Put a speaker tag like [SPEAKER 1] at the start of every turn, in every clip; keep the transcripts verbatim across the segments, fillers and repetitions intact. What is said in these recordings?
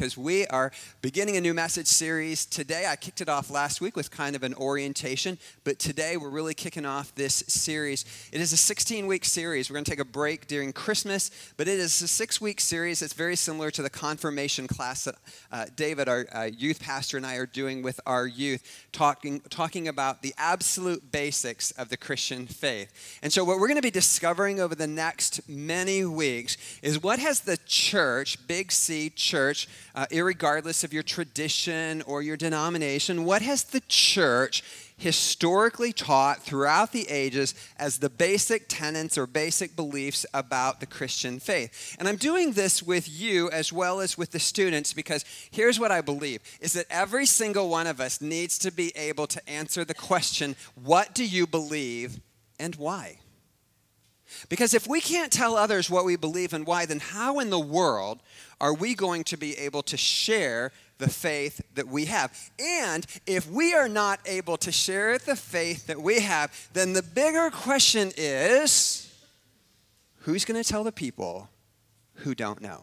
[SPEAKER 1] because we are beginning a new message series today. I kicked it off last week with kind of an orientation, but today we're really kicking off this series. It is a sixteen-week series. We're going to take a break during Christmas, but it is a six-week series that's very similar to the confirmation class that uh, David, our uh, youth pastor, and I are doing with our youth, talking, talking about the absolute basics of the Christian faith. And so what we're going to be discovering over the next many weeks is what has the church, big C church, uh, irregardless of your tradition or your denomination, what has the church historically taught throughout the ages as the basic tenets or basic beliefs about the Christian faith. And I'm doing this with you as well as with the students because here's what I believe, is that every single one of us needs to be able to answer the question, what do you believe and why? Because if we can't tell others what we believe and why, then how in the world are we going to be able to share the faith that we have? And if we are not able to share the faith that we have, then the bigger question is, who's going to tell the people who don't know?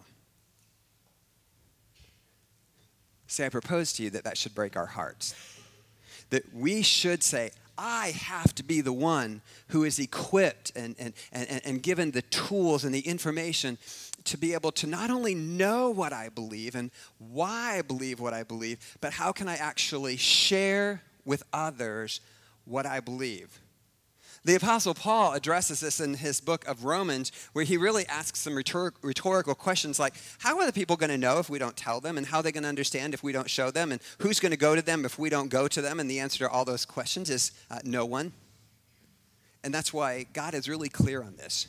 [SPEAKER 1] See, I propose to you that that should break our hearts. That we should say, I have to be the one who is equipped and, and, and, and given the tools and the information to be able to not only know what I believe and why I believe what I believe, but how can I actually share with others what I believe? The Apostle Paul addresses this in his book of Romans, where he really asks some rhetor- rhetorical questions like, how are the people going to know if we don't tell them? And how are they going to understand if we don't show them? And who's going to go to them if we don't go to them? And the answer to all those questions is uh, no one. And that's why God is really clear on this.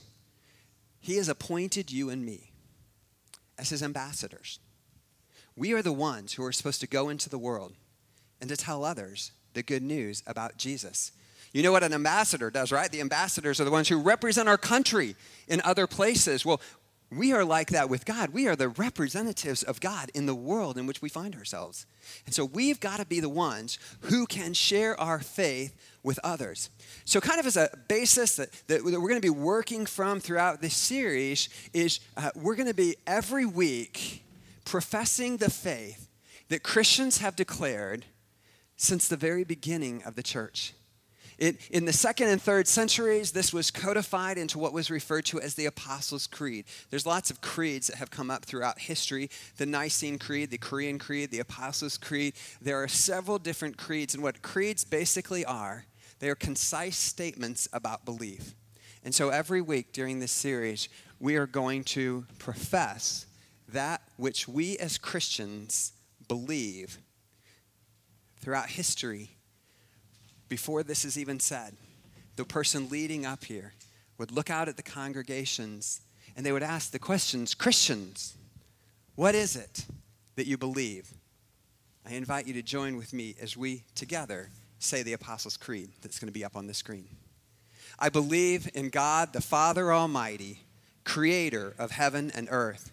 [SPEAKER 1] He has appointed you and me as his ambassadors. We are the ones who are supposed to go into the world and to tell others the good news about Jesus. You know what an ambassador does, right? The ambassadors are the ones who represent our country in other places. Well, we are like that with God. We are the representatives of God in the world in which we find ourselves. And so we've got to be the ones who can share our faith with others. So kind of as a basis that, that we're going to be working from throughout this series is uh, we're going to be every week professing the faith that Christians have declared since the very beginning of the church. It, in the second and third centuries, this was codified into what was referred to as the Apostles' Creed. There's lots of creeds that have come up throughout history. The Nicene Creed, the Korean Creed, the Apostles' Creed. There are several different creeds, and what creeds basically are, they are concise statements about belief. And so every week during this series, we are going to profess that which we as Christians believe throughout history. Before this is even said, the person leading up here would look out at the congregations and they would ask the questions, Christians, what is it that you believe? I invite you to join with me as we together say the Apostles' Creed that's going to be up on the screen. I believe in God, the Father Almighty, creator of heaven and earth.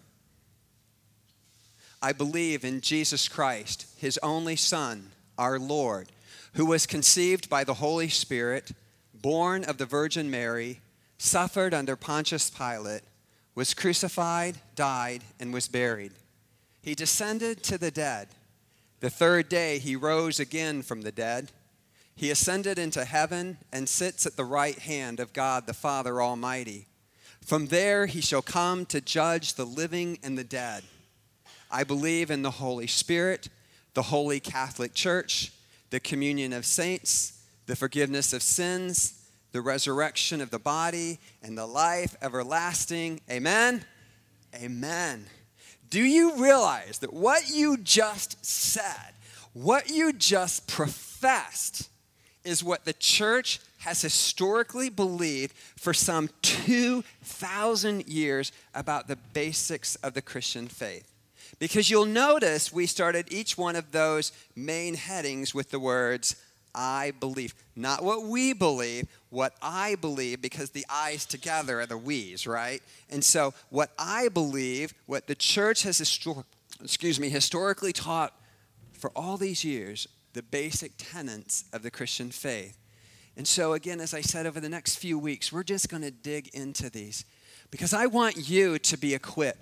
[SPEAKER 1] I believe in Jesus Christ, his only Son, our Lord, who was conceived by the Holy Spirit, born of the Virgin Mary, suffered under Pontius Pilate, was crucified, died, and was buried. He descended to the dead. The third day he rose again from the dead. He ascended into heaven and sits at the right hand of God the Father Almighty. From there he shall come to judge the living and the dead. I believe in the Holy Spirit, the Holy Catholic Church, the communion of saints, the forgiveness of sins, the resurrection of the body, and the life everlasting. Amen? Amen. Do you realize that what you just said, what you just professed, is what the church has historically believed for some two thousand years about the basics of the Christian faith? Because you'll notice we started each one of those main headings with the words, I believe. Not what we believe, what I believe, because the I's together are the we's, right? And so what I believe, what the church has histor- excuse me, historically taught for all these years, the basic tenets of the Christian faith. And so again, as I said, over the next few weeks, we're just going to dig into these because I want you to be equipped.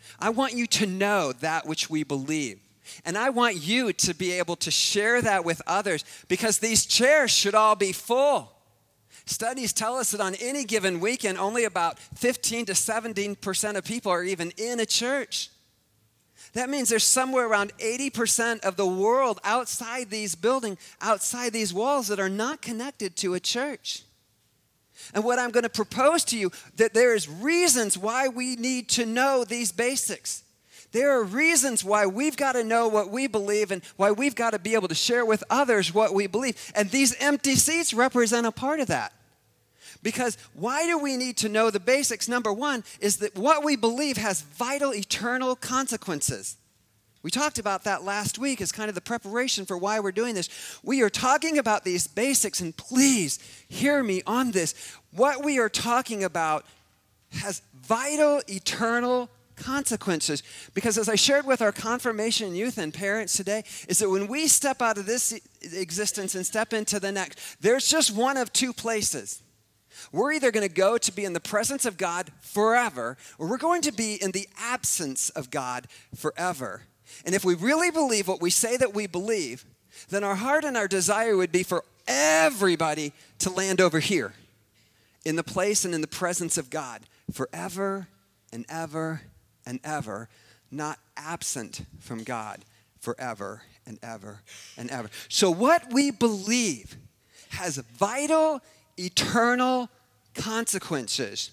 [SPEAKER 1] I want you to know that which we believe. And I want you to be able to share that with others because these chairs should all be full. Studies tell us that on any given weekend, only about fifteen to seventeen percent of people are even in a church. That means there's somewhere around eighty percent of the world outside these buildings, outside these walls that are not connected to a church. And what I'm going to propose to you, that there is reasons why we need to know these basics. There are reasons why we've got to know what we believe and why we've got to be able to share with others what we believe. And these empty seats represent a part of that. Because why do we need to know the basics? Number one is that what we believe has vital, eternal consequences. We talked about that last week as kind of the preparation for why we're doing this. We are talking about these basics, and please hear me on this. What we are talking about has vital, eternal consequences. Because as I shared with our confirmation youth and parents today, is that when we step out of this existence and step into the next, there's just one of two places. We're either going to go to be in the presence of God forever, or we're going to be in the absence of God forever. And if we really believe what we say that we believe, then our heart and our desire would be for everybody to land over here in the place and in the presence of God forever and ever and ever, not absent from God forever and ever and ever. So what we believe has vital, eternal consequences.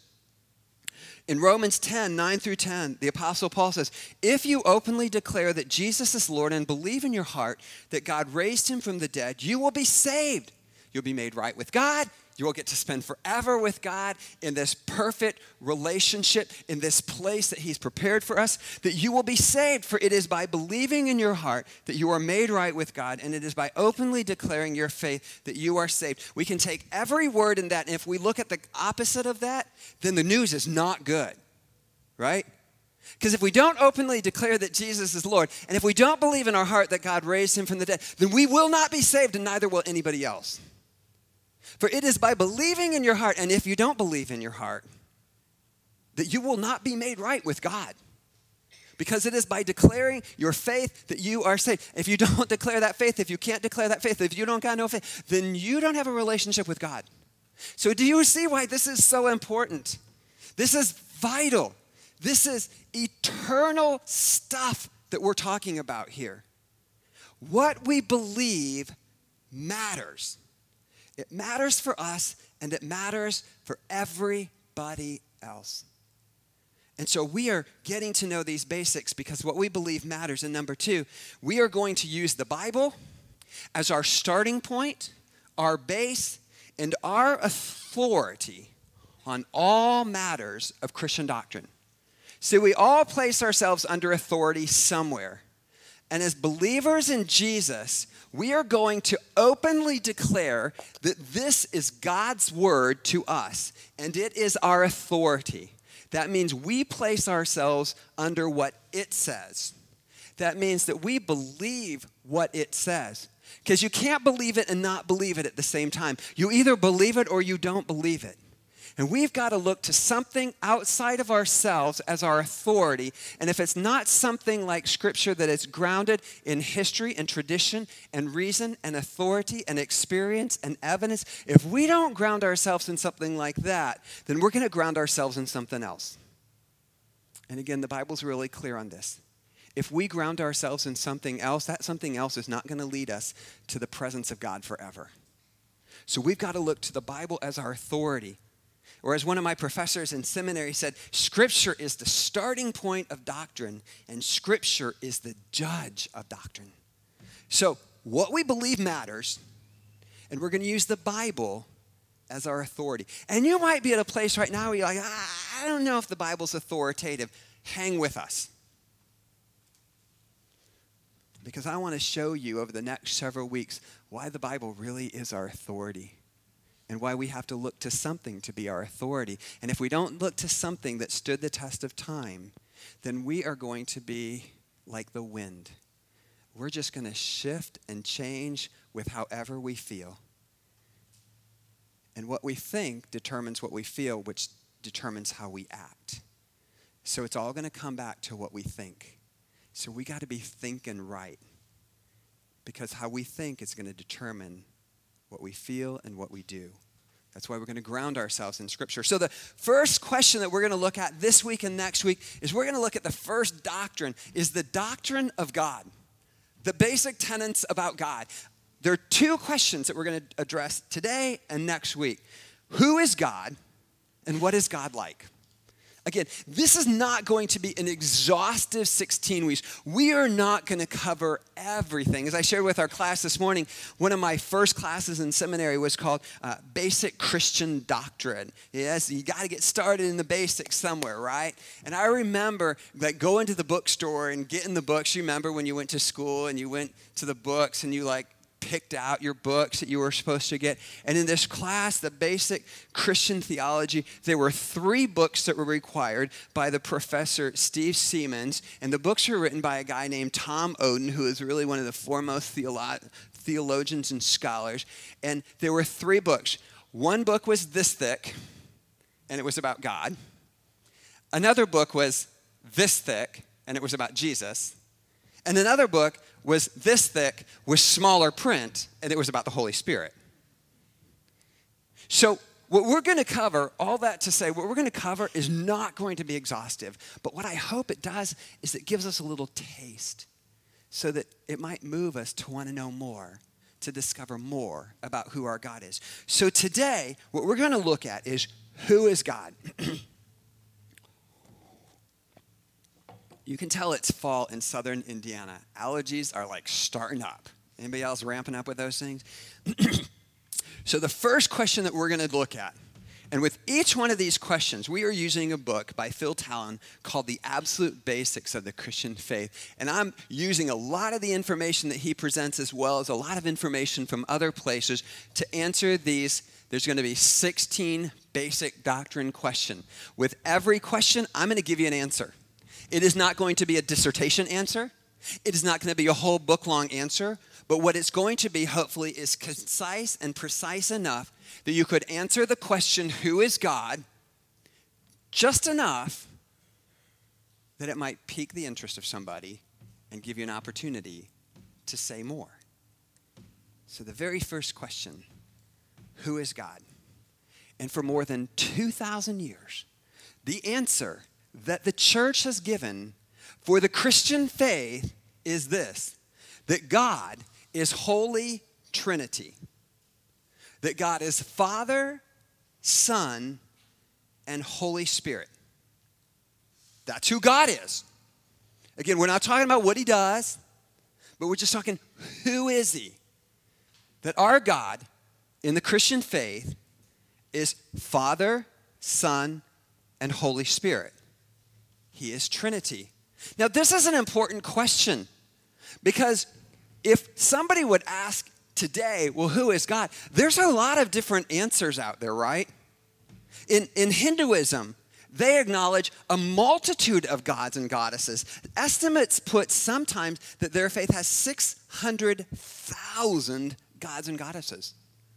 [SPEAKER 1] In Romans ten, nine through ten, the Apostle Paul says, if you openly declare that Jesus is Lord and believe in your heart that God raised him from the dead, you will be saved. You'll be made right with God. You will get to spend forever with God in this perfect relationship, in this place that he's prepared for us, that you will be saved. For it is by believing in your heart that you are made right with God, and it is by openly declaring your faith that you are saved. We can take every word in that, and if we look at the opposite of that, then the news is not good, right? Because if we don't openly declare that Jesus is Lord, and if we don't believe in our heart that God raised him from the dead, then we will not be saved, and neither will anybody else. For it is by believing in your heart, and if you don't believe in your heart, that you will not be made right with God. Because it is by declaring your faith that you are saved. If you don't declare that faith, if you can't declare that faith, if you don't got no faith, then you don't have a relationship with God. So do you see why this is so important? This is vital. This is eternal stuff that we're talking about here. What we believe matters. It matters for us, and it matters for everybody else. And so we are getting to know these basics because what we believe matters. And number two, we are going to use the Bible as our starting point, our base, and our authority on all matters of Christian doctrine. So we all place ourselves under authority somewhere. And as believers in Jesus, we are going to openly declare that this is God's word to us, and it is our authority. That means we place ourselves under what it says. That means that we believe what it says. Because you can't believe it and not believe it at the same time. You either believe it or you don't believe it. And we've got to look to something outside of ourselves as our authority. And if it's not something like Scripture that is grounded in history and tradition and reason and authority and experience and evidence, if we don't ground ourselves in something like that, then we're going to ground ourselves in something else. And again, the Bible's really clear on this. If we ground ourselves in something else, that something else is not going to lead us to the presence of God forever. So we've got to look to the Bible as our authority. Or as one of my professors in seminary said, Scripture is the starting point of doctrine, and Scripture is the judge of doctrine. So what we believe matters, and we're going to use the Bible as our authority. And you might be at a place right now where you're like, I don't know if the Bible's authoritative. Hang with us. Because I want to show you over the next several weeks why the Bible really is our authority. And why we have to look to something to be our authority. And if we don't look to something that stood the test of time, then we are going to be like the wind. We're just going to shift and change with however we feel. And what we think determines what we feel, which determines how we act. So it's all going to come back to what we think. So we got to be thinking right, because how we think is going to determine what we feel and what we do. That's why we're going to ground ourselves in Scripture. So the first question that we're going to look at this week and next week is we're going to look at the first doctrine, is the doctrine of God, the basic tenets about God. There are two questions that we're going to address today and next week. Who is God, and what is God like? Again, this is not going to be an exhaustive sixteen weeks. We are not going to cover everything. As I shared with our class this morning, one of my first classes in seminary was called uh, Basic Christian Doctrine. Yes, you got to get started in the basics somewhere, right? And I remember like going to the bookstore and getting the books. You remember when you went to school and you went to the books and you like picked out your books that you were supposed to get. And in this class, the basic Christian theology, there were three books that were required by the professor Steve Siemens. And the books were written by a guy named Tom Oden, who is really one of the foremost theolo- theologians and scholars. And there were three books. One book was this thick, and it was about God. Another book was this thick, and it was about Jesus. And another book was this thick with smaller print, and it was about the Holy Spirit. So what we're going to cover, all that to say, what we're going to cover is not going to be exhaustive. But what I hope it does is it gives us a little taste so that it might move us to want to know more, to discover more about who our God is. So today, what we're going to look at is, who is God? You can tell it's fall in southern Indiana. Allergies are like starting up. Anybody else ramping up with those things? So the first question that we're going to look at, and with each one of these questions, we are using a book by Phil Talon called The Absolute Basics of the Christian Faith. And I'm using a lot of the information that he presents as well as a lot of information from other places to answer these. There's going to be sixteen basic doctrine questions. With every question, I'm going to give you an answer. It is not going to be a dissertation answer. It is not going to be a whole book-long answer. But what it's going to be, hopefully, is concise and precise enough that you could answer the question, who is God, just enough that it might pique the interest of somebody and give you an opportunity to say more. So the very first question, who is God? And for more than two thousand years, the answer that the church has given for the Christian faith is this, that God is Holy Trinity, that God is Father, Son, and Holy Spirit. That's who God is. Again, we're not talking about what he does, but we're just talking, who is he? That our God in the Christian faith is Father, Son, and Holy Spirit. He is Trinity. Now, this is an important question because if somebody would ask today, well, who is God? There's a lot of different answers out there, right? In, in Hinduism, they acknowledge a multitude of gods and goddesses. Estimates put sometimes that their faith has six hundred thousand gods and goddesses.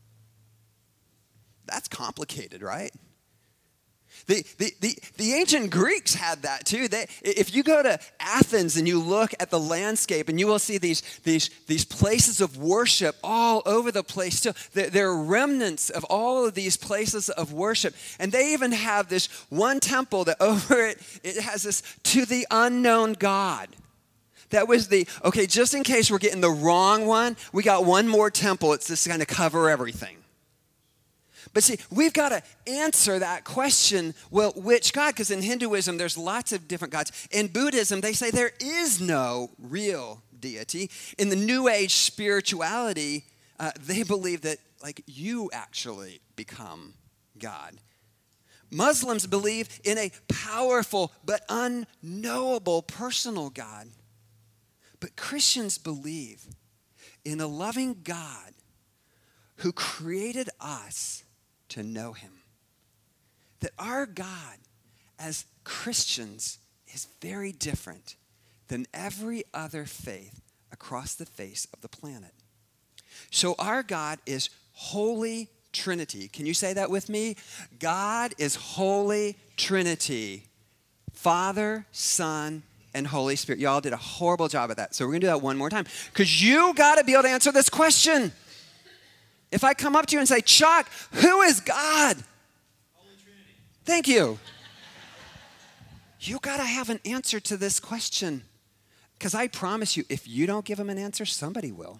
[SPEAKER 1] That's complicated, right? The, the, the, the ancient Greeks had that too. They, if you go to Athens and you look at the landscape and you will see these, these, these places of worship all over the place still. There, there are remnants of all of these places of worship. And they even have this one temple that over it, it has this to the unknown God. That was the, okay, just in case we're getting the wrong one, we got one more temple. It's just going to cover everything. But see, we've got to answer that question, well, which God? Because in Hinduism, there's lots of different gods. In Buddhism, they say there is no real deity. In the New Age spirituality, uh, they believe that, like, you actually become God. Muslims believe in a powerful but unknowable personal God. But Christians believe in a loving God who created us to know him. That our God as Christians is very different than every other faith across the face of the planet. So our God is Holy Trinity. Can you say that with me? God is Holy Trinity. Father, Son, and Holy Spirit. Y'all did a horrible job at that. So we're going to do that one more time. Because you got to be able to answer this question. If I come up to you and say, Chuck, who is God?
[SPEAKER 2] Holy Trinity.
[SPEAKER 1] Thank you. You got to have an answer to this question. Because I promise you, if you don't give them an answer, somebody will.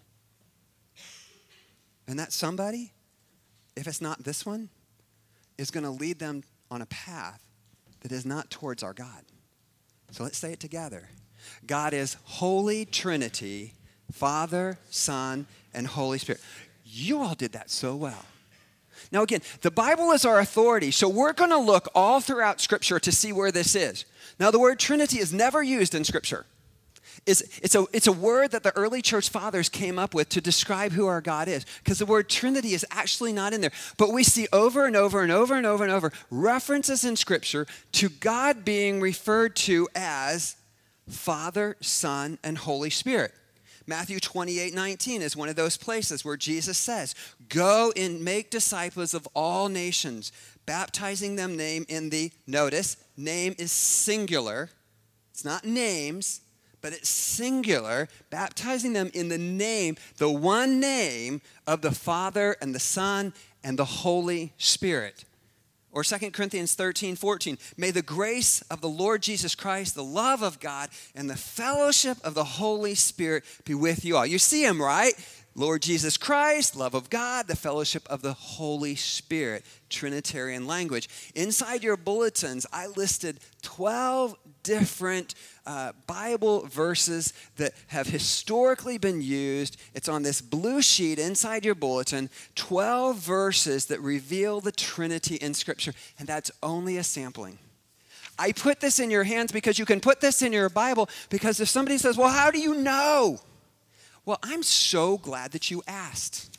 [SPEAKER 1] And that somebody, if it's not this one, is going to lead them on a path that is not towards our God. So let's say it together. God is Holy Trinity, Father, Son, and Holy Spirit. You all did that so well. Now again, the Bible is our authority, so we're going to look all throughout Scripture to see where this is. Now the word Trinity is never used in Scripture. It's, it's, a, it's a word that the early church fathers came up with to describe who our God is, because the word Trinity is actually not in there. But we see over and over and over and over and over references in Scripture to God being referred to as Father, Son, and Holy Spirit. Matthew twenty-eight nineteen is one of those places where Jesus says, go and make disciples of all nations, baptizing them name in the, notice, name is singular. It's not names, but it's singular, baptizing them in the name, the one name of the Father and the Son and the Holy Spirit. Or Second Corinthians thirteen fourteen, may the grace of the Lord Jesus Christ, the love of God, and the fellowship of the Holy Spirit be with you all. You see him, right? Lord Jesus Christ, love of God, the fellowship of the Holy Spirit, Trinitarian language. Inside your bulletins, I listed twelve different uh, Bible verses that have historically been used. It's on this blue sheet inside your bulletin, twelve verses that reveal the Trinity in Scripture, and that's only a sampling. I put this in your hands because you can put this in your Bible, because if somebody says, well, how do you know? Well, I'm so glad that you asked.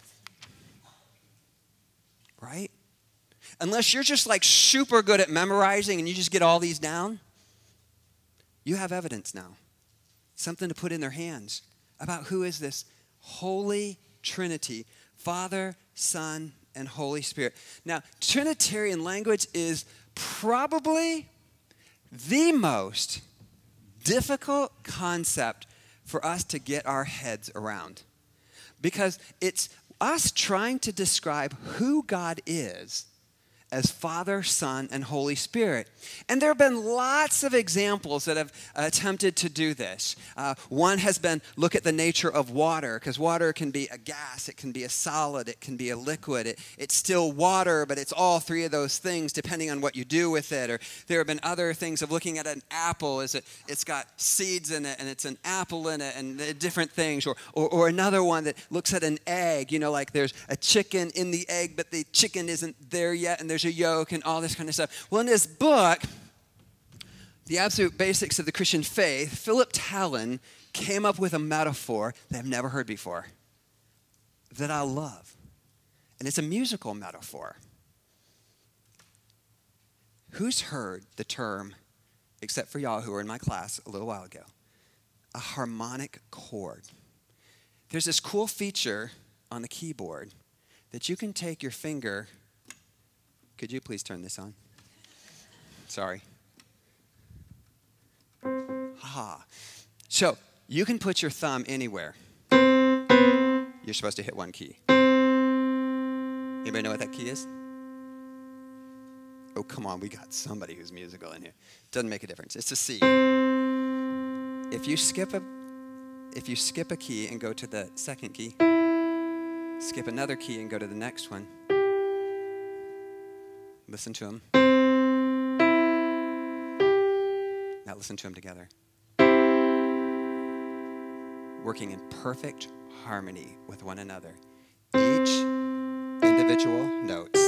[SPEAKER 1] Right? Unless you're just like super good at memorizing and you just get all these down, you have evidence now. Something to put in their hands about who is this Holy Trinity, Father, Son, and Holy Spirit. Now, Trinitarian language is probably the most difficult concept for us to get our heads around, because it's us trying to describe who God is as Father, Son, and Holy Spirit. And there have been lots of examples that have attempted to do this. Uh, one has been, look at the nature of water, because water can be a gas, it can be a solid, it can be a liquid. It, it's still water, but it's all three of those things depending on what you do with it. Or there have been other things of looking at an apple, is it, it's got seeds in it, and it's an apple in it, and different things. Or, or, or another one that looks at an egg, you know, like there's a chicken in the egg, but the chicken isn't there yet, and there's a yolk and all this kind of stuff. Well, in this book, The Absolute Basics of the Christian Faith, Philip Talon came up with a metaphor that I've never heard before that I love. And it's a musical metaphor. Who's heard the term, except for y'all who were in my class a little while ago, a harmonic chord? There's this cool feature on the keyboard that you can take your finger. Could you please turn this on? Sorry. Ha. So you can put your thumb anywhere. You're supposed to hit one key. Anybody know what that key is? Oh, come on. We got somebody who's musical in here. Doesn't make a difference. It's a C. If you skip a, if you skip a key and go to the second key, skip another key and go to the next one, listen to them. Now listen to them together. Working in perfect harmony with one another. Each individual notes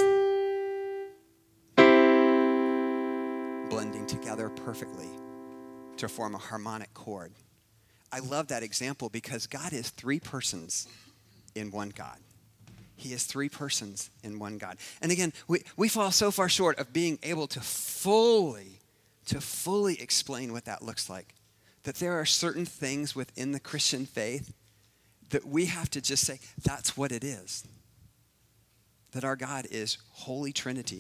[SPEAKER 1] blending together perfectly to form a harmonic chord. I love that example because God is three persons in one God. He is three persons in one God. And again, we, we fall so far short of being able to fully, to fully explain what that looks like. That there are certain things within the Christian faith that we have to just say, that's what it is. That our God is Holy Trinity.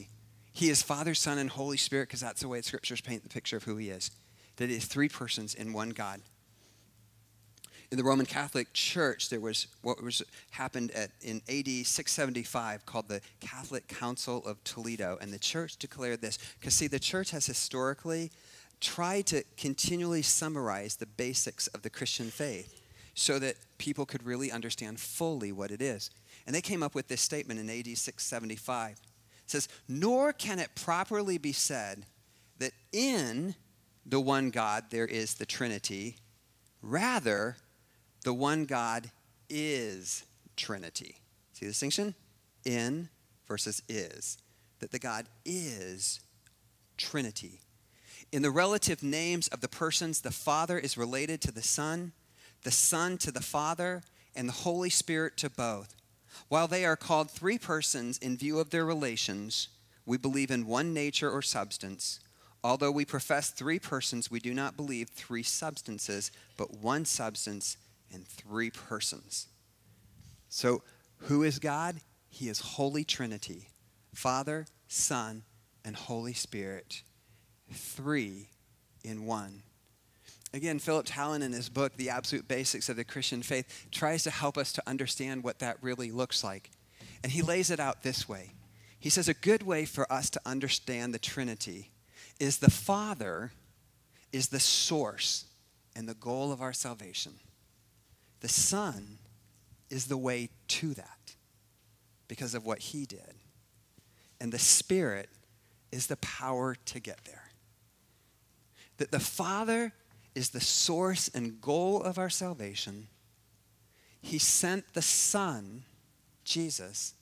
[SPEAKER 1] He is Father, Son, and Holy Spirit because that's the way Scriptures paint the picture of who he is. That it is three persons in one God. In the Roman Catholic Church, there was what was happened at, in A D six seventy-five called the Catholic Council of Toledo. And the church declared this. Because, see, the church has historically tried to continually summarize the basics of the Christian faith so that people could really understand fully what it is. And they came up with this statement in A D six seventy-five. It says, "Nor can it properly be said that in the one God there is the Trinity. Rather, the one God is Trinity." See the distinction? In versus is. That the God is Trinity. In the relative names of the persons, the Father is related to the Son, the Son to the Father, and the Holy Spirit to both. While they are called three persons in view of their relations, we believe in one nature or substance. Although we profess three persons, we do not believe three substances, but one substance and three persons. So, who is God? He is Holy Trinity. Father, Son, and Holy Spirit. Three in one. Again, Philip Talon in his book, The Absolute Basics of the Christian Faith, tries to help us to understand what that really looks like. And he lays it out this way. He says a good way for us to understand the Trinity is the Father is the source and the goal of our salvation. The Son is the way to that because of what he did. And the Spirit is the power to get there. That the Father is the source and goal of our salvation. He sent the Son, Jesus,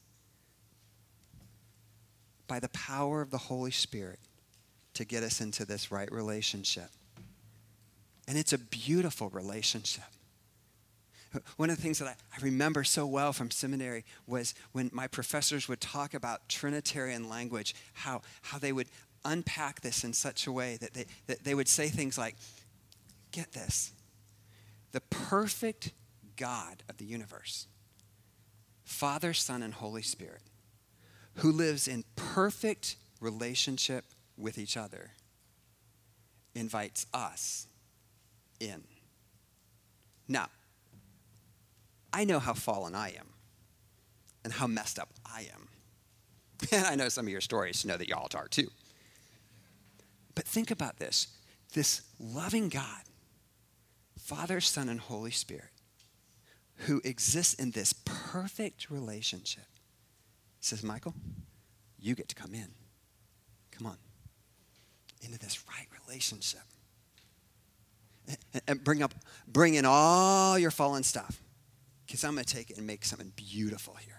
[SPEAKER 1] by the power of the Holy Spirit to get us into this right relationship. And it's a beautiful relationship. One of the things that I, I remember so well from seminary was when my professors would talk about Trinitarian language, how, how they would unpack this in such a way that they, that they would say things like, get this, the perfect God of the universe, Father, Son, and Holy Spirit, who lives in perfect relationship with each other, invites us in. Now, I know how fallen I am and how messed up I am. And I know some of your stories know that y'all are too. But think about this. This loving God, Father, Son, and Holy Spirit, who exists in this perfect relationship, says, Michael, you get to come in. Come on. Into this right relationship. And, and bring up, bring in all your fallen stuff. Because I'm going to take it and make something beautiful here.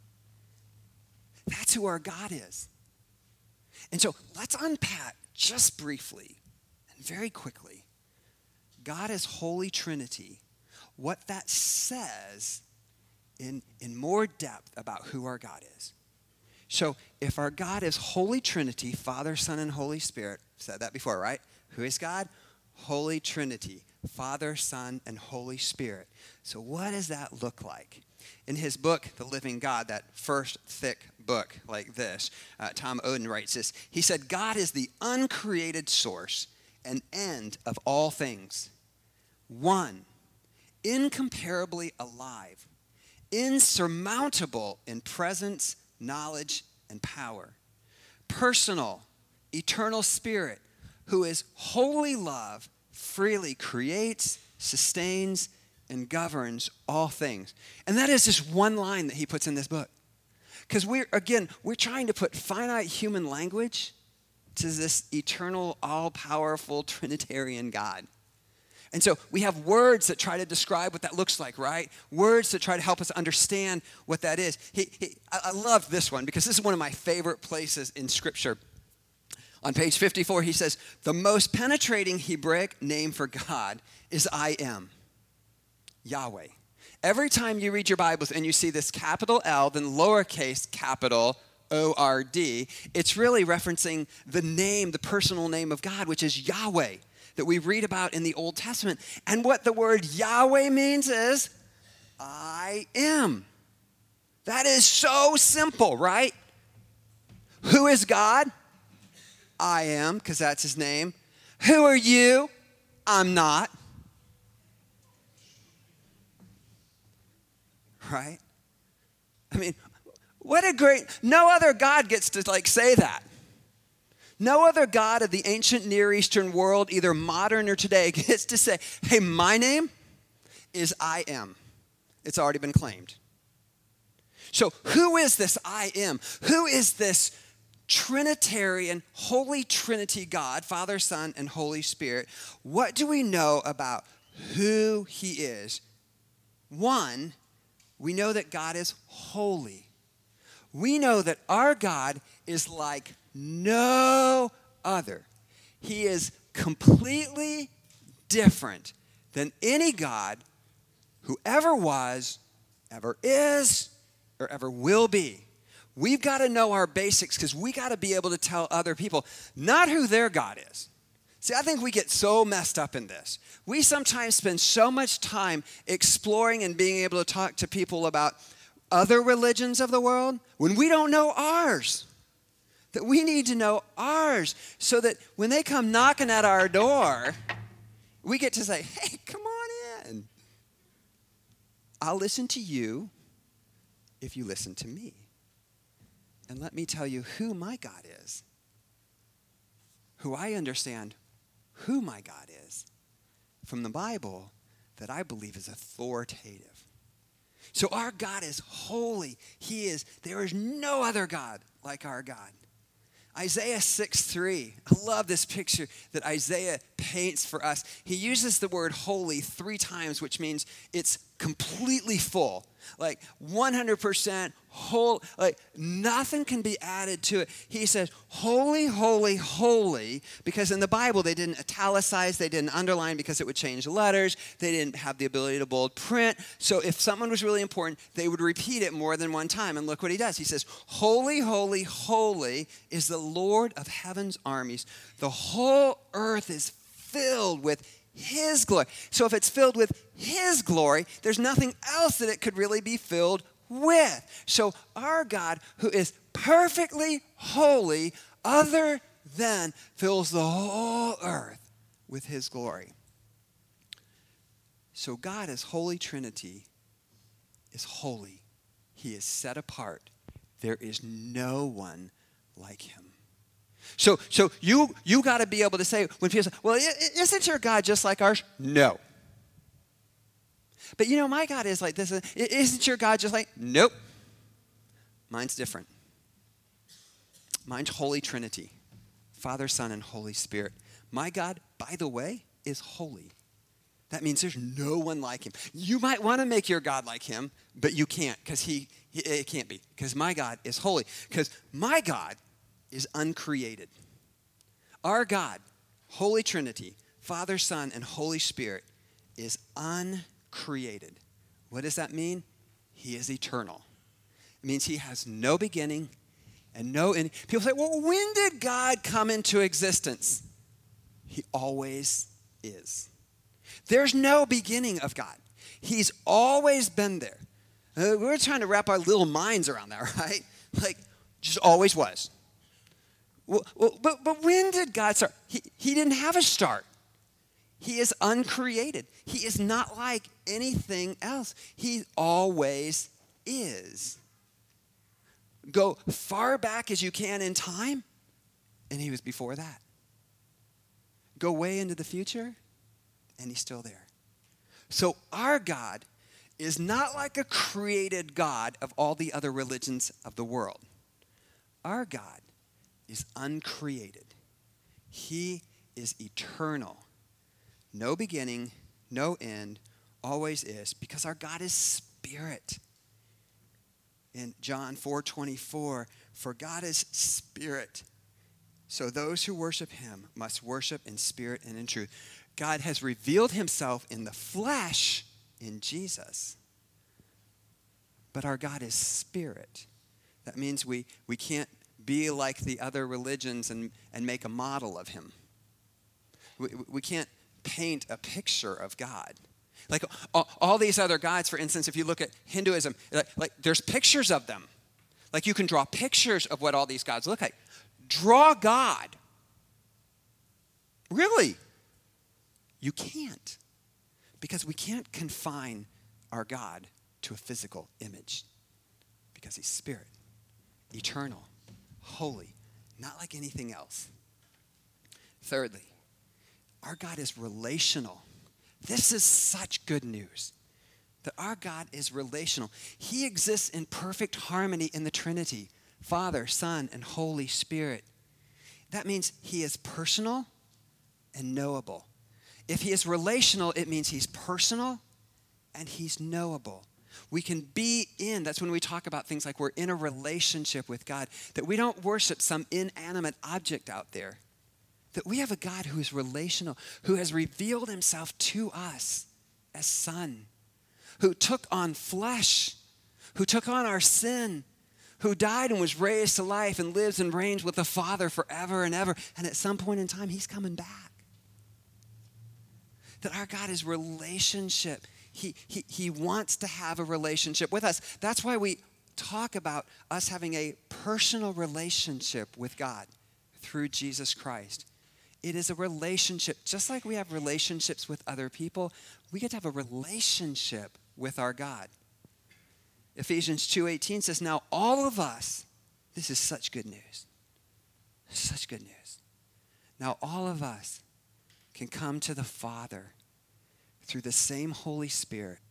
[SPEAKER 1] That's who our God is. And so let's unpack just briefly and very quickly. God is Holy Trinity. What that says in, in more depth about who our God is. So if our God is Holy Trinity, Father, Son, and Holy Spirit, said that before, right? Who is God? Holy Trinity, Father, Son, and Holy Spirit. So what does that look like? In his book, The Living God, that first thick book like this, uh, Tom Oden writes this. He said, God is the uncreated source and end of all things. One, incomparably alive, insurmountable in presence, knowledge, and power. Personal, eternal spirit, who is holy love, freely creates, sustains, and governs all things. And that is just one line that he puts in this book. Because we're, again, we're trying to put finite human language to this eternal, all-powerful Trinitarian God. And so we have words that try to describe what that looks like, right? Words that try to help us understand what that is. He, he, I, I love this one because this is one of my favorite places in Scripture. On page fifty-four, he says, the most penetrating Hebraic name for God is I am, Yahweh. Every time you read your Bibles and you see this capital L, then lowercase capital O R D, it's really referencing the name, the personal name of God, which is Yahweh, that we read about in the Old Testament. And what the word Yahweh means is, I am. That is so simple, right? Who is God? I am, because that's his name. Who are you? I'm not. Right? I mean, what a great, no other God gets to like say that. No other God of the ancient Near Eastern world, either modern or today, gets to say, hey, my name is I am. It's already been claimed. So who is this I am? Who is this Trinitarian, Holy Trinity God, Father, Son, and Holy Spirit? What do we know about who he is? One, we know that God is holy. We know that our God is like no other. He is completely different than any God who ever was, ever is, or ever will be. We've got to know our basics because we got to be able to tell other people not who their God is. See, I think we get so messed up in this. We sometimes spend so much time exploring and being able to talk to people about other religions of the world when we don't know ours. That we need to know ours so that when they come knocking at our door, we get to say, hey, come on in. I'll listen to you if you listen to me. And let me tell you who my God is, who I understand who my God is from the Bible that I believe is authoritative. So our God is holy. He is, there is no other God like our God. Isaiah six three, I love this picture that Isaiah paints for us. He uses the word holy three times, which means it's completely full, like one hundred percent whole, like nothing can be added to it. He says, holy, holy, holy, because in the Bible they didn't italicize, they didn't underline because it would change letters, they didn't have the ability to bold print. So if someone was really important, they would repeat it more than one time. And look what he does. He says, holy, holy, holy is the Lord of heaven's armies. The whole earth is filled with his glory. So if it's filled with his glory, there's nothing else that it could really be filled with. So our God, who is perfectly holy, other than fills the whole earth with his glory. So God as Holy Trinity is holy. He is set apart. There is no one like him. So, so you you got to be able to say, when people say, well, isn't your God just like ours? No. But you know, my God is like this. Isn't your God just like? Nope. Mine's different. Mine's Holy Trinity. Father, Son, and Holy Spirit. My God, by the way, is holy. That means there's no one like him. You might want to make your God like him, but you can't because he, he it can't be. Because my God is holy. Because my God is uncreated. Our God, Holy Trinity, Father, Son, and Holy Spirit, is uncreated. What does that mean? He is eternal. It means he has no beginning and no end. People say, well, when did God come into existence? He always is. There's no beginning of God. He's always been there. Uh, we're trying to wrap our little minds around that, right? Like, just always was. Well, well, but, but when did God start? He, he didn't have a start. He is uncreated. He is not like anything else. He always is. Go far back as you can in time, and he was before that. Go way into the future, and he's still there. So our God is not like a created God of all the other religions of the world. Our God is uncreated. He is eternal. No beginning, no end, always is, because our God is spirit. In John four twenty-four, for God is spirit. So those who worship him must worship in spirit and in truth. God has revealed himself in the flesh in Jesus. But our God is spirit. That means we, we can't be like the other religions and, and make a model of him. We, we can't paint a picture of God. Like all, all these other gods, for instance, if you look at Hinduism, like, like there's pictures of them. Like you can draw pictures of what all these gods look like. Draw God. Really? You can't. Because we can't confine our God to a physical image. Because he's spirit, eternal, holy, not like anything else. Thirdly, our God is relational. This is such good news. That our God is relational. He exists in perfect harmony in the Trinity. Father, Son, and Holy Spirit. That means he is personal and knowable. If he is relational, it means he's personal and he's knowable. We can be in, that's when we talk about things like we're in a relationship with God, that we don't worship some inanimate object out there. That we have a God who is relational, who has revealed himself to us as Son, who took on flesh, who took on our sin, who died and was raised to life and lives and reigns with the Father forever and ever. And at some point in time, he's coming back. That our God is relationship. He, he, he wants to have a relationship with us. That's why we talk about us having a personal relationship with God through Jesus Christ. It is a relationship. Just like we have relationships with other people, we get to have a relationship with our God. Ephesians two eighteen says, now all of us, this is such good news. Such good news. Now all of us can come to the Father through the same Holy Spirit